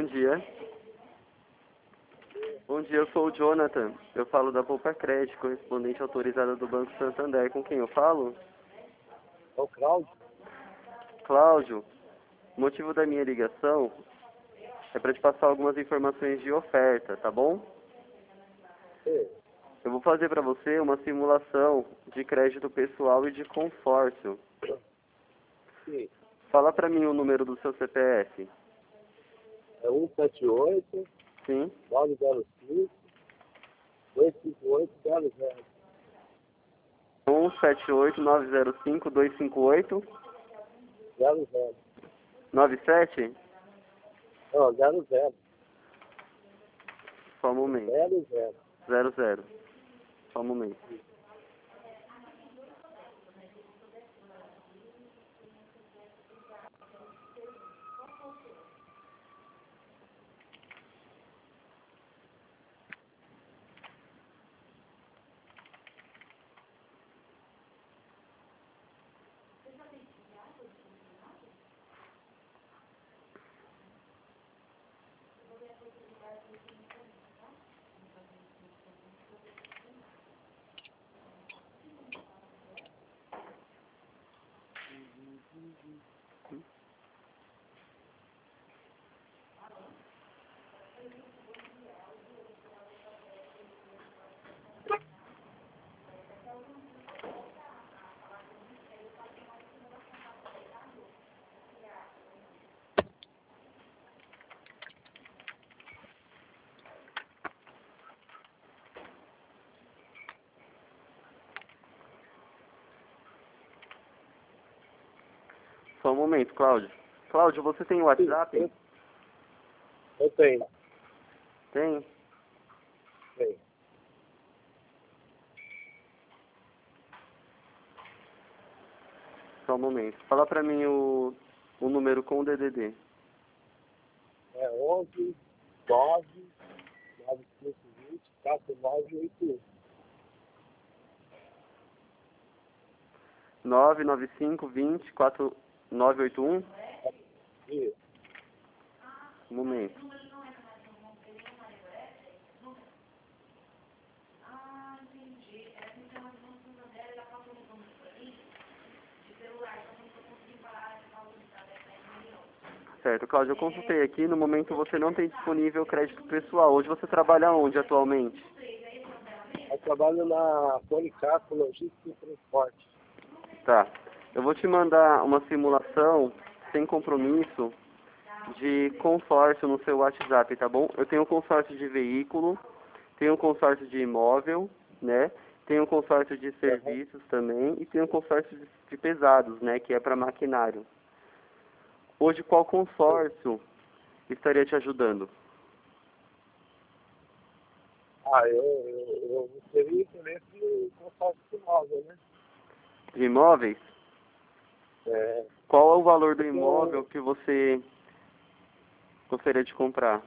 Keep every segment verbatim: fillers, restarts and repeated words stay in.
dia. Bom dia, eu sou o Jonathan. Eu falo da Poupa Crédito, correspondente autorizada do Banco Santander. Com quem eu falo? É o Cláudio? Cláudio, o motivo da minha ligação é para te passar algumas informações de oferta, tá bom? Sim. Eu vou fazer para você uma simulação de crédito pessoal e de consórcio. Sim. Fala para mim o número do seu C P F. É um sete oito, Sim? nove zero cinco, dois cinco oito, zero zero. um sete oito nove zero cinco dois cinco oito Zero zero. nove sete? Não, zero zero. Só um momento. Zero zero. zero zero. Só um momento. Só um momento, Cláudio. Cláudio, você tem WhatsApp? Eu, eu tenho. Tem? Tenho. Só um momento. Fala pra mim o, o número com o D D D. É onze, nove, nove cinco vinte, quatro nove oito um. nove nove cinco vinte quatro nove oito um. Isso. Um momento. Certo, Cláudio, eu consultei aqui. No momento você não tem disponível crédito pessoal. Hoje você trabalha onde atualmente? Eu trabalho na Policarpo Logística e Transporte. Tá. Eu vou te mandar uma simulação sem compromisso de consórcio no seu WhatsApp, tá bom? Eu tenho um consórcio de veículo, tenho um consórcio de imóvel, né? Tenho um consórcio de serviços também e tenho um consórcio de, de pesados, né? Que é para maquinário. Hoje, qual consórcio estaria te ajudando? Ah, eu, eu, eu teria interesse no consórcio imóvel, né? De imóveis? É, Qual é o valor do eu, imóvel que você gostaria de comprar?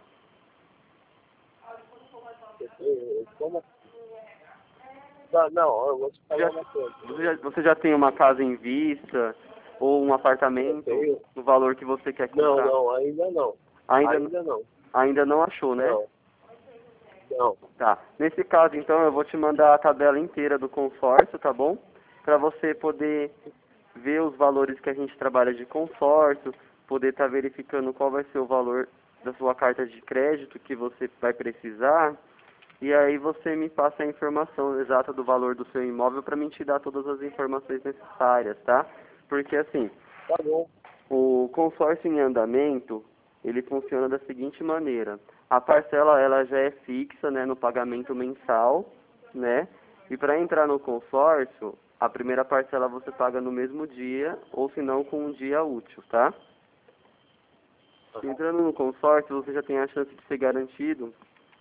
eu, eu, como... Não, não, eu vou te falar Já, uma coisa. você, já, você já tem uma casa em vista ou um Eu apartamento tenho... no valor que você quer Não, comprar? não, ainda não. Ainda, Ainda não. ainda não achou, né? Não, não. Tá. Nesse caso, então, eu vou te mandar a tabela inteira do consórcio, tá bom? Para você poder ver os valores que a gente trabalha de consórcio, poder estar verificando qual vai ser o valor da sua carta de crédito que você vai precisar. E aí você me passa a informação exata do valor do seu imóvel para mim te dar todas as informações necessárias, tá? Porque assim, Tá bom. o consórcio em andamento, ele funciona da seguinte maneira. A parcela, ela já é fixa, né, no pagamento mensal, né? E para entrar no consórcio, a primeira parcela você paga no mesmo dia, ou se não com um dia útil, tá? Entrando no consórcio, você já tem a chance de ser garantido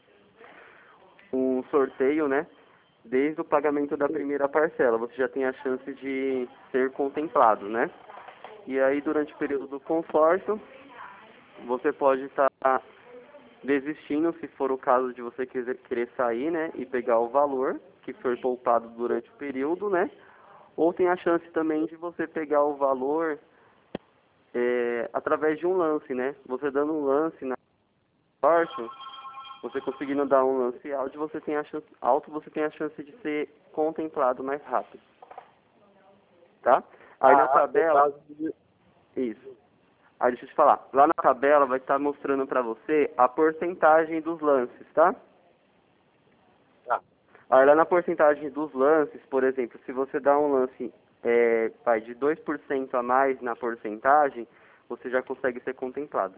um sorteio, né? Desde o pagamento da primeira parcela, você já tem a chance de ser contemplado, né? E aí, durante o período do consórcio, você pode estar desistindo, se for o caso de você quiser, querer sair, né? E pegar o valor que foi poupado durante o período, né? Ou tem a chance também de você pegar o valor é, através de um lance, né? Você dando um lance na consórcio, você conseguindo dar um lance alto, você tem a chance, alto, você tem a chance de ser contemplado mais rápido. Tá? Aí na Ah, tabela, por causa de... isso. Aí deixa eu te falar, lá na tabela vai estar mostrando pra você a porcentagem dos lances, tá? Ah, Aí lá na porcentagem dos lances, por exemplo, se você dá um lance é, vai, de dois por cento a mais na porcentagem, você já consegue ser contemplado.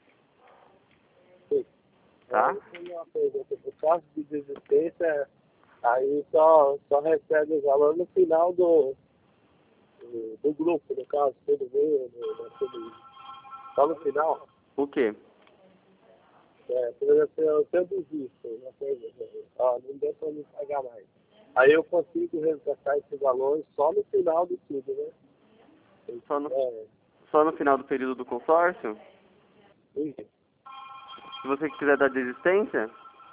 sim. Tá? Aí tem uma pergunta, por causa de desistência, aí só, só recebe o valor no final do, do, do grupo, no caso, todo mundo, naquele, só no final. O quê? É, por exemplo, eu eu desisto, uma coisa, ó, não deu para me pagar mais. Aí eu consigo resgatar esse valor só no final do tudo, né? Só no, É, só no final do período do consórcio? isso. Se você quiser dar desistência,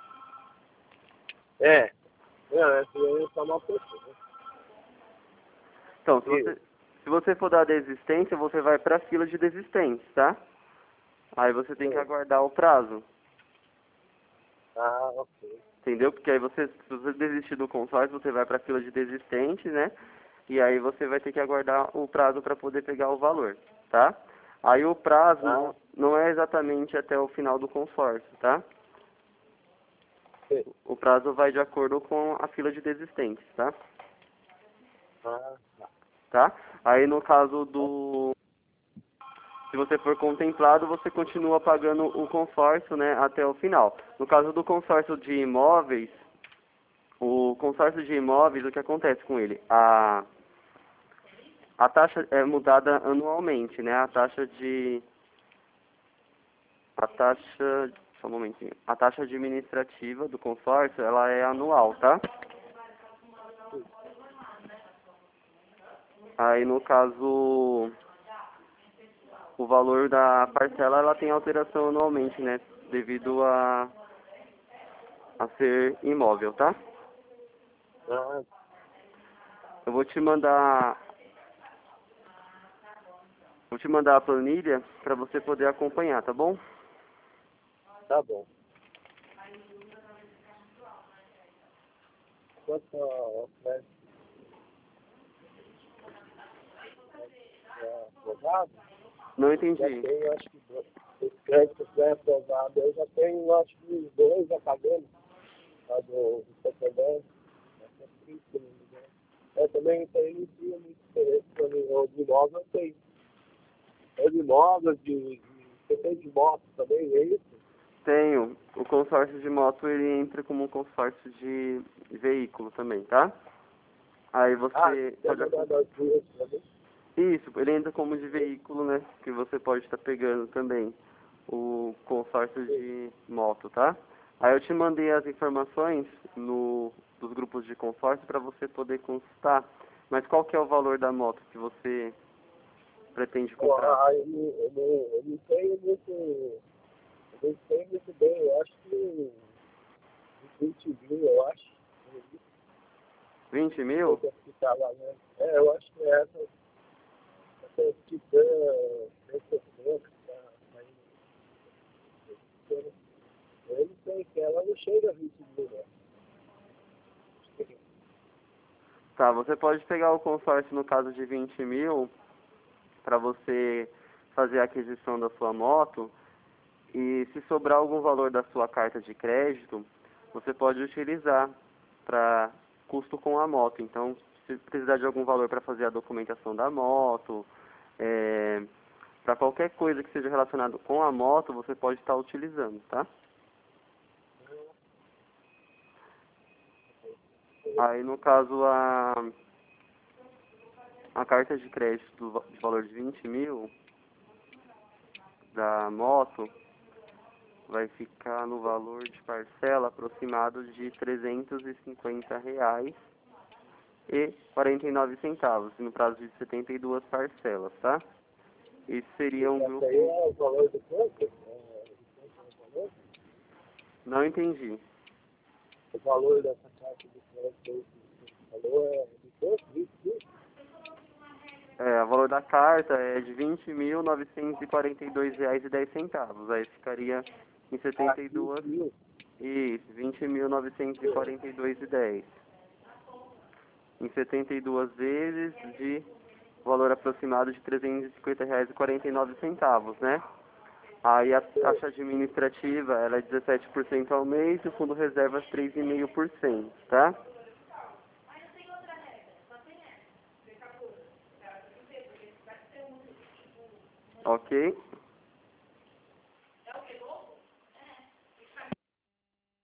É, não, essa aí é só uma pessoa, né? então, se Isso. você, se você for dar desistência, você vai para a fila de desistentes, tá? Aí você tem que Sim. aguardar o prazo, Ah, ok. entendeu? Porque aí você, se você desistir do consórcio, você vai para a fila de desistentes, né? E aí você vai ter que aguardar o prazo para poder pegar o valor, tá? Aí o prazo Ah, não, não é exatamente até o final do consórcio, tá? sim. O prazo vai de acordo com a fila de desistentes, tá? Ah, tá. Tá? Aí no caso do... Se você for contemplado, você continua pagando o consórcio, né, até o final. No caso do consórcio de imóveis, o consórcio de imóveis, o que acontece com ele? A, a taxa é mudada anualmente, né? A taxa de... A taxa... Só um momentinho. A taxa administrativa do consórcio, ela é anual, tá? Aí no caso... O valor da parcela, ela tem alteração anualmente, né? Devido a, a ser imóvel, tá? Ah, Eu vou te mandar, vou te mandar a planilha para você poder acompanhar, tá bom? tá bom. Quanto ao crédito é aprovado, Não já entendi. tenho, acho que, dois. Esse crédito pré-aprovado, eu já tenho, acho que, uns dois já pagando. Lá do do Santander. Acho que é cinco, se não me engano. Eu também tenho não tinha muito interesse para mim. O de imóvel eu tenho. É de imóvel, de, de. Você tem de moto também, é isso? Tenho. O consórcio de moto, ele entra como um consórcio de veículo também, tá? Aí Ah, você quer pode mandar acompanhar. das duas para mim? Isso, ele entra como de veículo, né? Que você pode estar pegando também. O consórcio Sim. de moto, tá? Aí eu te mandei as informações no, dos grupos de consórcio para você poder consultar. Mas qual que é o valor da moto que você pretende Pô, comprar? aí eu, não- eu, não- eu não tenho muito. Eu não sei muito bem, eu acho que vinte mil, eu acho. vinte Não mil? sei se tá lá, né? É, eu acho que é essa. Essa Titan cento e sessenta, tá aí. Eu não sei que ela não chega a vinte mil, né? Tá, você pode pegar o consórcio no caso de vinte mil para você fazer a aquisição da sua moto. E se sobrar algum valor da sua carta de crédito, você pode utilizar para custo com a moto. Então, se precisar de algum valor para fazer a documentação da moto, é, para qualquer coisa que seja relacionado com a moto, você pode estar utilizando, tá? Aí, no caso, a, a carta de crédito do va- de valor de vinte mil da moto vai ficar no valor de parcela aproximado de trezentos e cinquenta reais e quarenta e nove centavos, no prazo de setenta e duas parcelas, tá? Esse seria um Essa aí grupo... é o valor do quanto? É, o valor? Não entendi. O valor dessa caixa de crédito, o valor é de quanto? vinte mil? É, o valor da carta é de vinte mil novecentos e quarenta e dois reais e dez centavos. Aí ficaria em setenta e duas, isso, vinte mil novecentos e quarenta e dois reais e dez centavos. Em setenta e duas vezes de valor aproximado de trezentos e cinquenta reais e quarenta e nove centavos, né? Aí a taxa administrativa, ela é dezessete por cento ao mês e o fundo reserva três vírgula cinco por cento, tá? Ok?